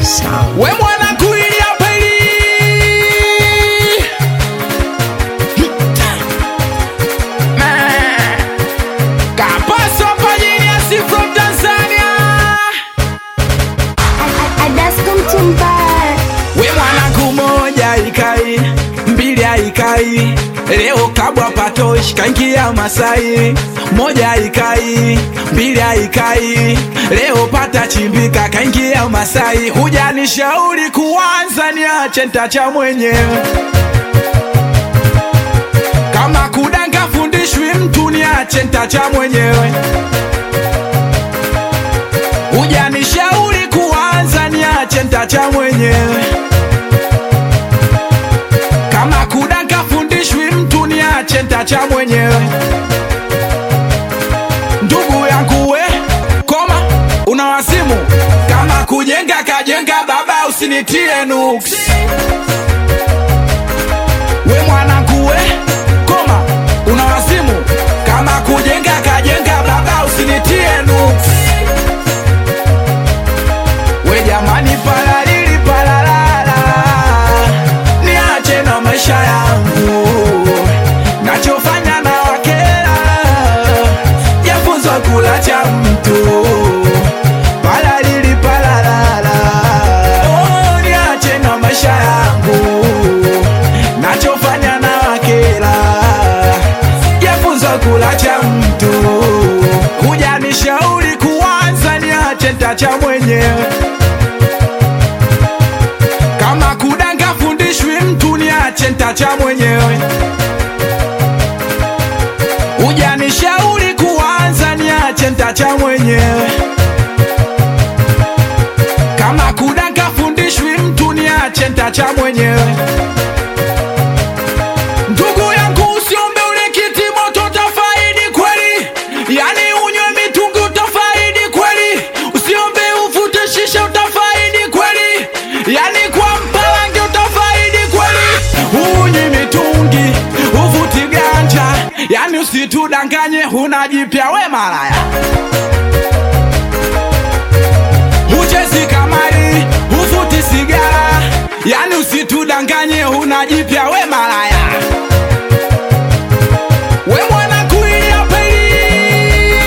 sound. We mwana kuilia peli Kapaso pajini asi from Tanzania. We mwana kumoja ikai, mbili ikai, leo kabwa patoshi kaingia Masai. Moja ikai, mbili ikai, leo pata chimbika kaingia Masai. Hujanishauri kuanza niache nitacha mwenyewe. Kama kudanga fundishwi mtu niache nitacha mwenyewe. Hujanishauri kuanza niache nitacha mwenyewe. Kama kudanga fundishwi mtu niache nitacha mwenyewe. Ndugu yangu we, koma, unawasimu. Kama kujenga kajenga baba usinitie nuksi. We mwanangu we, koma, unawasimu. Kama kujenga kajenga baba usinitie nuksi. We jamani palalili palalala, niache na maisha yangu. Nachofanya na wakela, yafunzwa kula cha mtu. Palalili palalala, oh, niache na maisha yangu. Nachofanya na wakela, yafunzwa kula cha mtu. Hujanishauri kuanza niache nitacha mwenyewe. Kama kudanga fundishwi mtu niache nitacha mwenyewe. Hujanishauri kuanza niache nitacha mwenyewe. Kama kudanga fundishwi mtu niache nitacha mwenyewe. Ndugu yangu usiombe ule kiti moto utafaidi kweli. Yani unywe mitungi utafaidi kweli. Usiombe uvute shisha utafaidi kweli. Yani kwa mpalange utafaidi kweli. Unywe mitungi uvuti ganja, yani usitudanganye unajipya we malaya. Uchezi kamari uvuti sigara, yani usitudanganye unajipya we malaya. We mwana kuilia peli,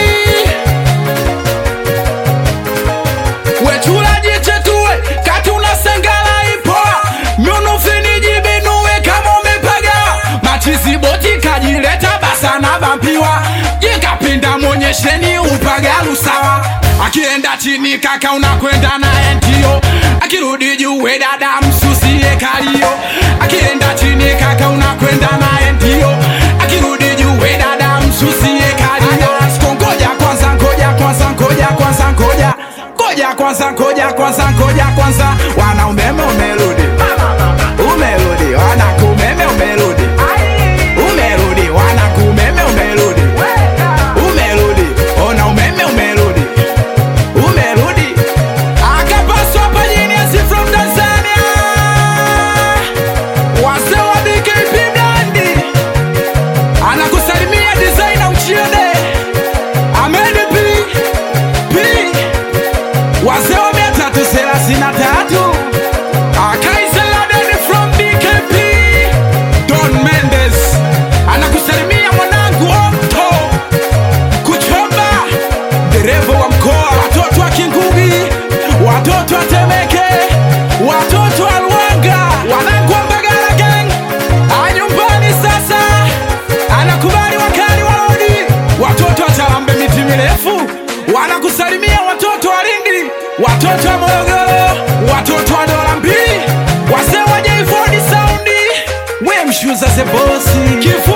we chula jichetuwe kati unasengala ipoa. Miunu fini jibinuwe kama umepaga. Machizi boti kajileta basa na vampiwa. Jikapinda mwonyesheni upagalu sawa. Akienda chini kaka unakwenda na entio. Akirudi juwe dada msusie kalio. Akienda chini kaka unakwenda na entio. Akirudi juwe dada msusie kalio. Ngoja kwanza, ngoja kwanza, ngoja kwanza, ngoja. Ngoja kwanza, ngoja kwanza, ngoja kwanza. Wana umeme umerudi. Umerudi, wana kumeme umerudi. Umerudi, wana kumeme umerudi. Umerudi, ona umeme umerudi. Umerudi. Akapaswa pajini asi from Tanzania. Wase wa BKP Blandi. Anakusalimia designer Uchiode. Ahmed P. Wase wa 333. Akaisa Laden from BKP. Don Mendes. Anakusalimia mwanangu Otto Kuchomba, dereva wa mkoa. Watoto wa Kingugi, watoto wa Temeke, watoto wa Luanga, wanangu wa Mbagala gang. Anyumbani sasa, anakubali wakali wa lodi. Watoto wa Chalambe miti mirefu, wanakusalimia watoto wa Lindi, watoto wa Morogoro, watoto wa Dola mbili. Wase wa J4 Soundi, we mshuza ze bosi.